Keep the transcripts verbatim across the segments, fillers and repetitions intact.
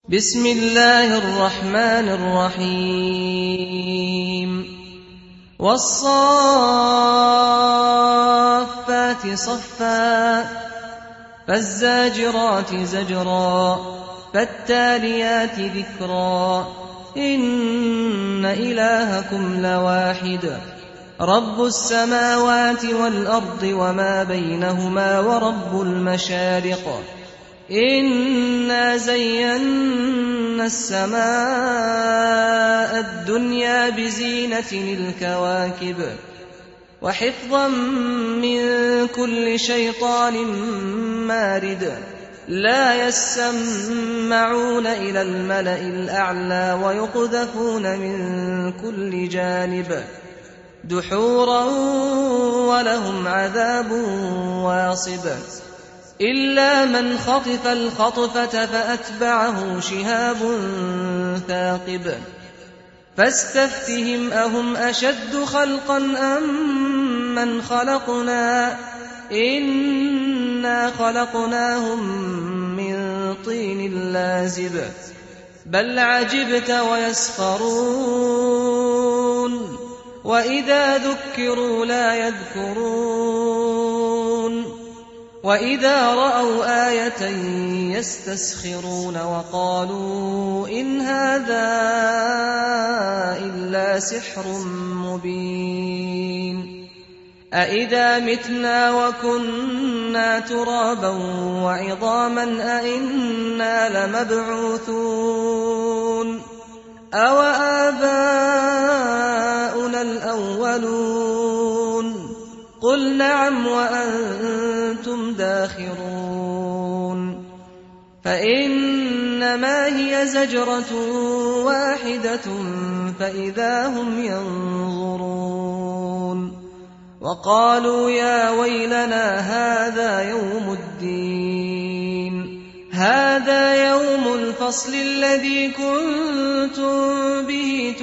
بسم الله الرحمن الرحيم والصافات صفا فالزاجرات زجرا فالتاليات ذكرا إن إلهكم لواحد رب السماوات والأرض وما بينهما ورب المشارق إنا زينا السماء الدنيا بزينة الكواكب وحفظا من كل شيطان مارد لا يسمعون إلى الملأ الأعلى ويقذفون من كل جانب دحورا ولهم عذاب واصب إلا من خطف الخطفة فأتبعه شهاب ثاقب فاستفتهم أهم أشد خلقا أم من خلقنا إنا خلقناهم من طين لازب بل عجبت ويسخرون وإذا ذكروا لا يذكرون وإذا رأوا آية يستسخرون وقالوا إن هذا إلا سحر مبين أإذا متنا وكنا ترابا وعظاما أإنا لمبعوثون أو آباؤنا الأولون قل نعم وأنتم داخرون فإنما هي زجرة واحدة فإذا هم ينظرون وقالوا يا ويلنا هذا يوم الدين هذا يوم الفصل الذي كنتم به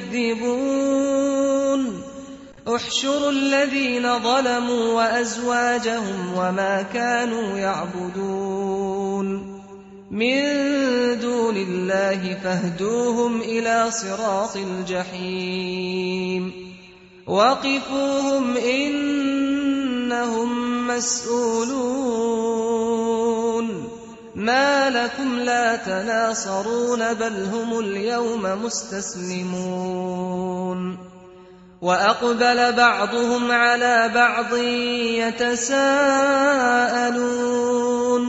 تكذبون احشروا الذين ظلموا وأزواجهم وما كانوا يعبدون من دون الله فاهدوهم إلى صراط الجحيم وقفوهم إنهم مسؤولون ما لكم لا تناصرون بل هم اليوم مستسلمون وأقبل بعضهم على بعض يتساءلون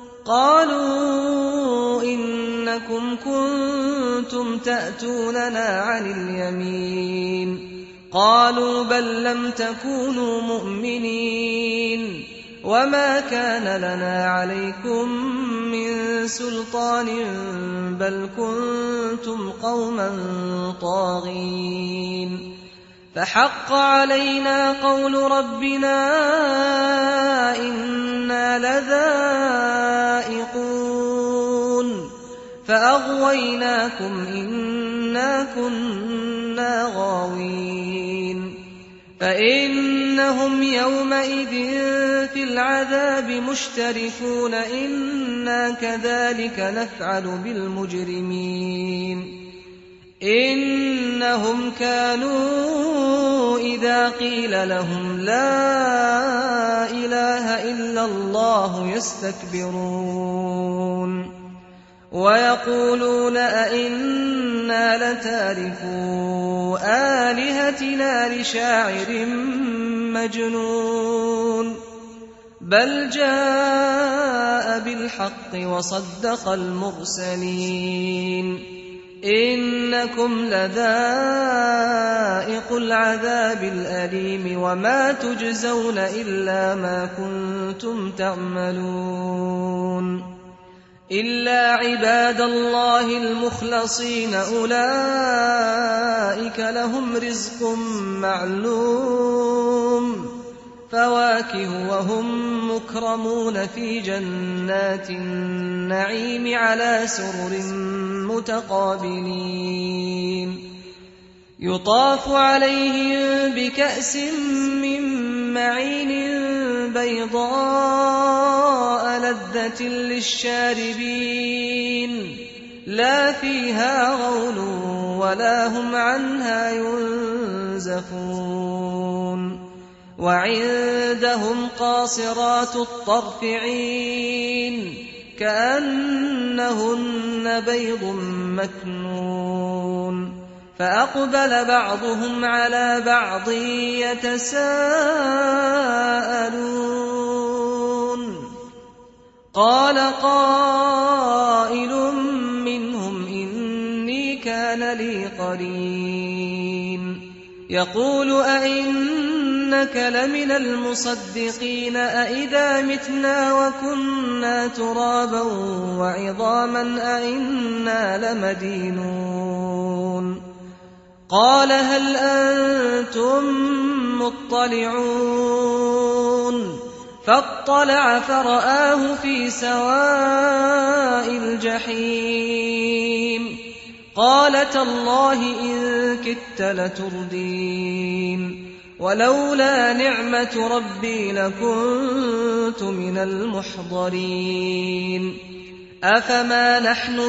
قالوا إنكم كنتم تأتوننا عن اليمين قالوا بل لم تكونوا مؤمنين وما كان لنا عليكم من سلطان بل كنتم قوما طاغين فحق علينا قول ربنا إنا لذائقون فأغويناكم إنا كنا غاوين فإنهم يومئذ في العذاب مشتركون إنا كذلك نفعل بالمجرمين إنهم كانوا إذا قيل لهم لا إله إلا الله يستكبرون ويقولون أئنا لتاركو آلهتنا لشاعر مجنون بل جاء بالحق وصدق المرسلين إنكم لذائقو العذاب الأليم وما تجزون إلا ما كنتم تعملون إلا عباد الله المخلصين أولئك لهم رزق معلوم فواكه وهم مكرمون في جنات النعيم على سرر متقابلين يطاف عليهم بكأس من معين بيضاء لذة للشاربين لا فيها غول ولا هم عنها ينزفون وعندهم قاصرات الطرف عين كأنهن بيض مكنون فأقبل بعضهم على بعض يتساءلون قال قائل منهم إني كان لي قرين يقول أئنك لمن المصدقين أئذا متنا وكنا ترابا وعظاما أئنا لمدينون قال هل أنتم مطلعون فاطلع فرآه في سواء الجحيم قال تالله إن كدت لتردين ولولا نعمة ربي لكنت من المحضرين أفما نحن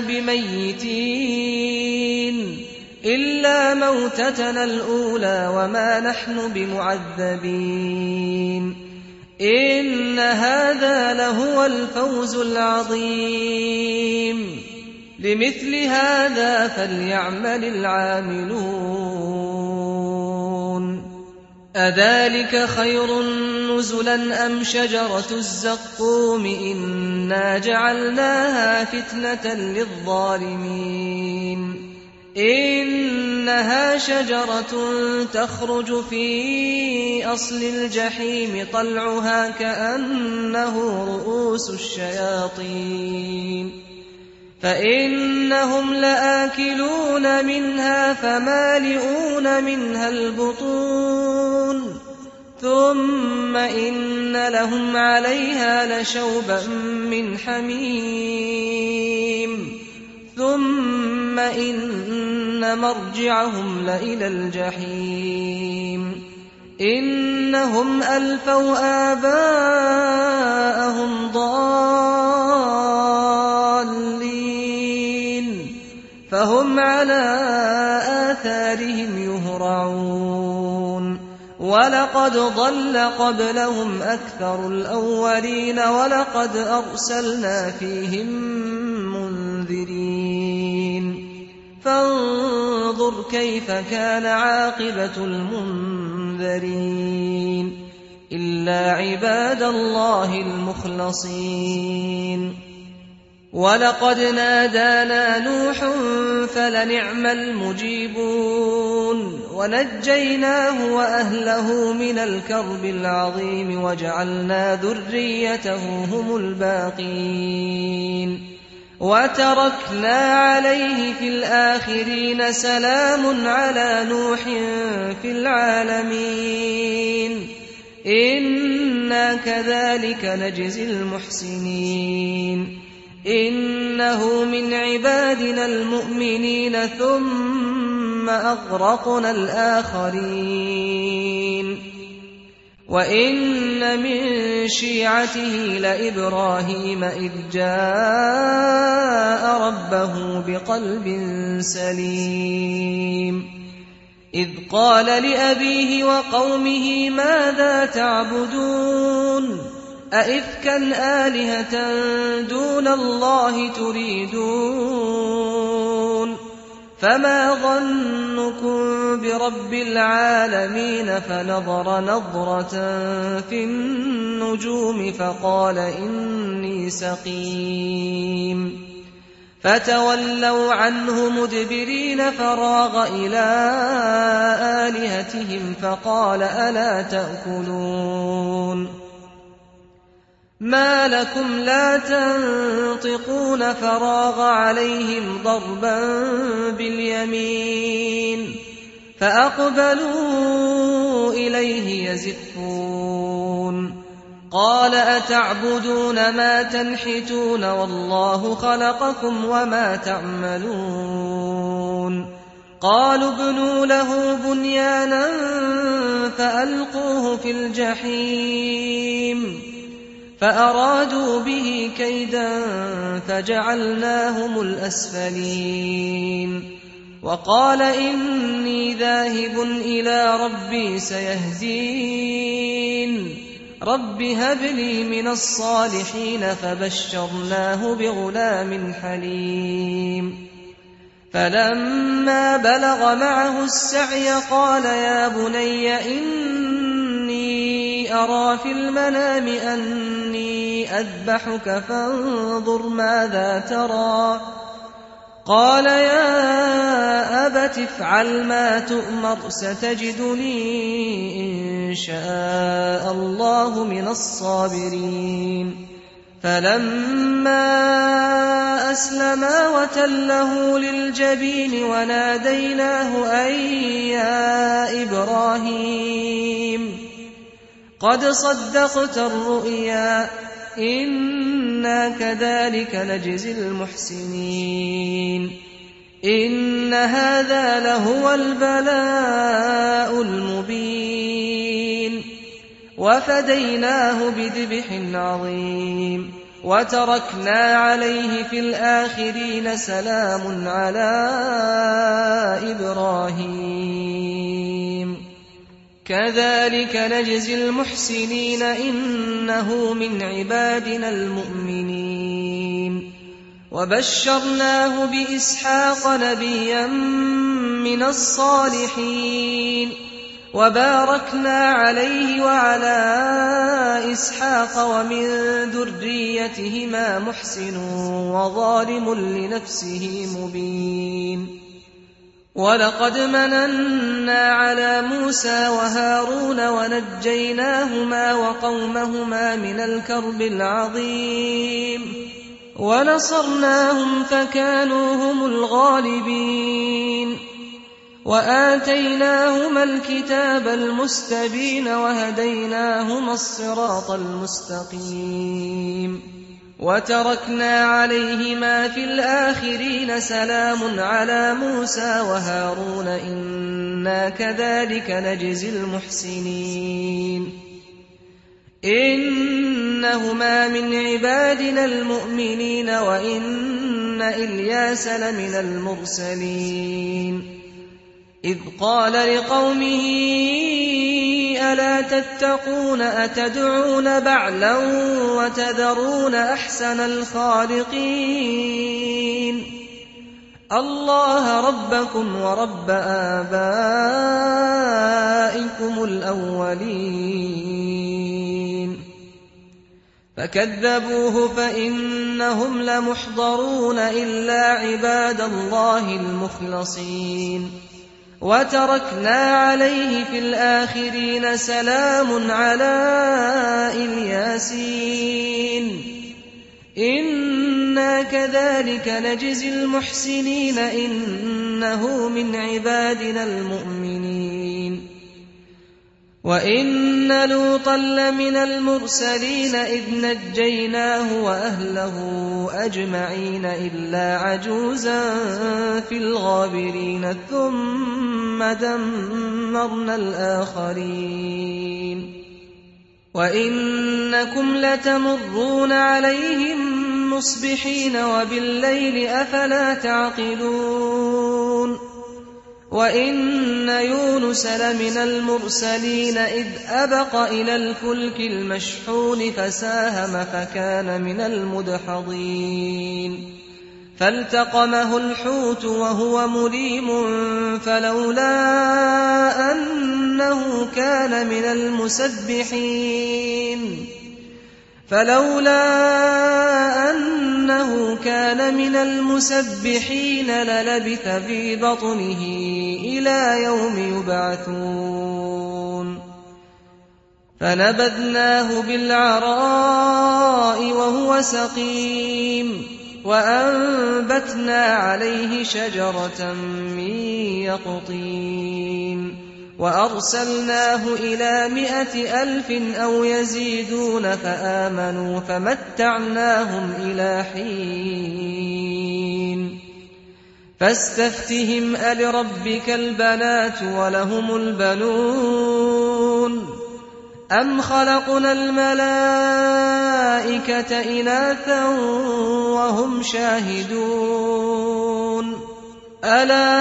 بميتين إلا موتتنا الأولى وما نحن بمعذبين إن هذا لهو الفوز العظيم لمثل هذا فليعمل العاملون أذلك خير نزلا أم شجرة الزقوم إنا جعلناها فتنة للظالمين إنها شجرة تخرج في أصل الجحيم طلعها كأنه رؤوس الشياطين فإنهم لآكلون منها فمالئون منها البطون ثم إن لهم عليها لشوبا من حميم ثم إن مرجعهم لإلى الجحيم إنهم ألفوا آباءهم ضالين فهم على آثارهم يهرعون ولقد ضل قبلهم أكثر الأولين ولقد أرسلنا فيهم منذرين فانظر كيف كان عاقبة المنذرين إلا عباد الله المخلصين ولقد نادانا نوح فلنعم المجيبون ونجيناه وأهله من الكرب العظيم وجعلنا ذريته هم الباقين وتركنا عليه في الآخرين سلام على نوح في العالمين إنا كذلك نجزي المحسنين إنه من عبادنا المؤمنين ثم أغرقنا الآخرين وإن من شيعته لإبراهيم إذ جاء ربه بقلب سليم إذ قال لأبيه وقومه ماذا تعبدون أئفكا آلهة دون الله تريدون فما ظنكم برب العالمين فنظر نظرة في النجوم فقال إني سقيم فتولوا عنه مدبرين فراغ إلى آلهتهم فقال ألا تأكلون ما لكم لا تنطقون فراغ عليهم ضربا باليمين فأقبلوا إليه يزفون قال أتعبدون ما تنحتون والله خلقكم وما تعملون قالوا ابنوا له بنيانا فألقوه في الجحيم فأرادوا به كيدا فجعلناهم الأسفلين وقال إني ذاهب إلى ربي سيهدين رب هب لي من الصالحين فبشرناه بغلام حليم فلما بلغ معه السعي قال يا بني إني أرى في المنام أني أذبحك فانظر ماذا ترى قال يا أبت افعل ما تؤمر ستجدني إن شاء الله من الصابرين فلما أسلما وتله للجبين وناديناه أن يا إبراهيم قد صدقت الرؤيا إنا كذلك نجزي المحسنين إن هذا لهو البلاء المبين وفديناه بذبح عظيم وتركنا عليه في الآخرين سلام على إبراهيم كذلك نجزي المحسنين إنه من عبادنا المؤمنين وبشرناه بإسحاق نبيا من الصالحين وباركنا عليه وعلى إسحاق ومن ذريتهما محسن وظالم لنفسه مبين ولقد مننا على موسى وهارون ونجيناهما وقومهما من الكرب العظيم ونصرناهم فكانوا هم الغالبين وآتيناهما الكتاب المستبين وهديناهما الصراط المستقيم وتركنا عليهما في الآخرين سلام على موسى وهارون إنا كذلك نجزي المحسنين إنهما من عبادنا المؤمنين وإن إلياس لمن المرسلين إذ قال لقومه ألا تتقون أتدعون بعلا وتذرون أحسن الخالقين الله ربكم ورب آبائكم الأولين فكذبوه فإنهم لمحضرون إلا عباد الله المخلصين وتركنا عليه في الآخرين سلام على الياسين إنا كذلك نجزي المحسنين إنه من عبادنا المؤمنين وإن لوطا لمن المرسلين إذ نجيناه وأهله أجمعين إلا عجوزا في الغابرين ثم دمرنا الآخرين وإنكم لتمرون عليهم مصبحين وبالليل أفلا تعقلون وإن يونس لمن المرسلين إذ أبق إلى الفلك المشحون فساهم فكان من المدحضين فالتقمه الحوت وهو مليم فلولا أنه كان من المسبحين فلولا أنه كان من المسبحين للبث في بطنه إلى يوم يبعثون فنبذناه بالعراء وهو سقيم وأنبتنا عليه شجرة من يقطين وأرسلناه إلى مائة ألف أو يزيدون فآمنوا فمتعناهم إلى حين فاستفتهم ألربك البنات ولهم البنون أَمْ خَلَقْنَا الْمَلَائِكَةَ إِنَاثًا وَهُمْ شَاهِدُونَ أَلَا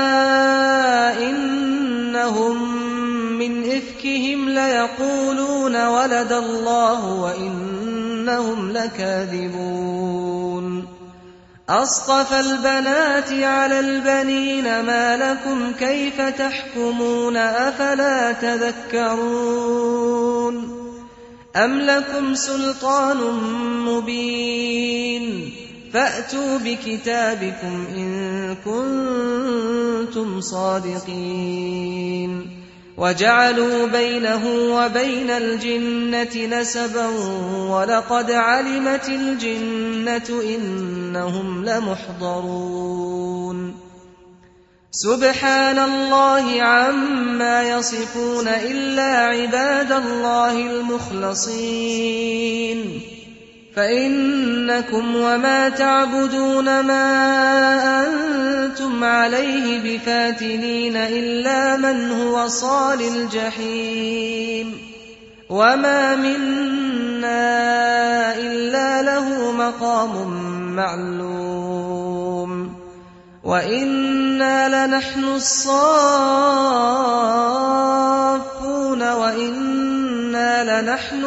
إِنَّهُمْ مِنْ إِفْكِهِمْ لَيَقُولُونَ وَلَدَ اللَّهُ وَإِنَّهُمْ لَكَاذِبُونَ أَصْطَفَى الْبَنَاتِ عَلَى الْبَنِينَ مَا لَكُمْ كَيْفَ تَحْكُمُونَ أَفَلَا تَذَكَّرُونَ أَمْ لَكُمْ سُلْطَانٌ مُّبِينٌ فَأْتُوا بِكِتَابِكُمْ إِن كُنتُمْ صَادِقِينَ وَجَعَلُوا بَيْنَهُ وَبَيْنَ الْجِنَّةِ نَسَبًا وَلَقَدْ عَلِمَتِ الْجِنَّةُ إِنَّهُمْ لَمُحْضَرُونَ سُبْحَانَ اللَّهِ عَمَّا يَصِفُونَ إِلَّا عِبَادَ اللَّهِ الْمُخْلَصِينَ فَإِنَّكُمْ وَمَا تَعْبُدُونَ مَا أَنتُمْ عَلَيْهِ بِفَاتِنِينَ إِلَّا مَنْ هُوَ صَالِ الْجَحِيمِ وَمَا مِنَّا إِلَّا لَهُ مَقَامٌ مَّعْلُومٌ وَإِنَّا لَنَحْنُ الصَّافُّونَ وَإِنَّا لَنَحْنُ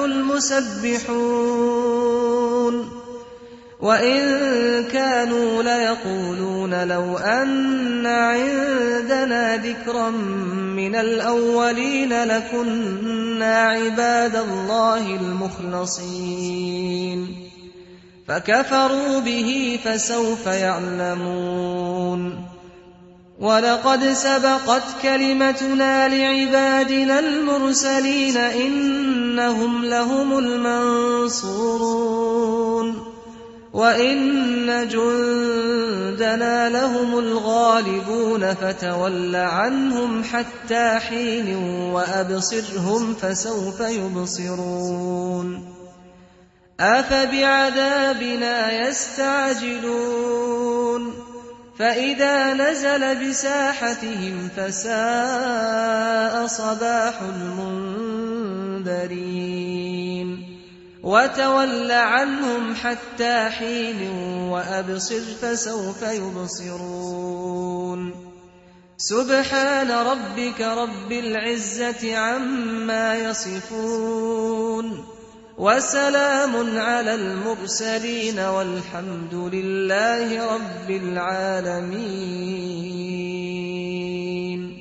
الْمُسَبِّحُونَ وَإِن كَانُوا لَيَقُولُونَ لَوْ أَنَّ عِندَنَا ذِكْرًا مِّنَ الْأَوَّلِينَ لَكُنَّا عِبَادَ اللَّهِ الْمُخْلَصِينَ فَكَفَرُوا بِهِ فَسَوْفَ يَعْلَمُونَ وَلَقَدْ سَبَقَتْ كَلِمَتُنَا لِعِبَادِنَا الْمُرْسَلِينَ إِنَّهُمْ لَهُمُ الْمَنصُورُونَ وَإِنَّ جُندَنَا لَهُمُ الْغَالِبُونَ فَتَوَلَّ عَنْهُمْ حَتَّىٰ حِينٍ وَأَبْصِرْهُمْ فَسَوْفَ يُبْصِرُونَ أَفَبِعَذَابِنَا يَسْتَعْجِلُونَ فَإِذَا نَزَلَ بِسَاحَتِهِمْ فَسَاءَ صَبَاحُ الْمُنذَرِينَ وَتَوَلَّ عَنْهُمْ حَتَّىٰ حِينٍ وَأَبْصِرْ فَسَوْفَ يُبْصِرُونَ سُبْحَانَ رَبِّكَ رَبِّ الْعِزَّةِ عَمَّا يَصِفُونَ وَسَلَامٌ عَلَى الْمُرْسَلِينَ وَالْحَمْدُ لِلَّهِ رَبِّ الْعَالَمِينَ.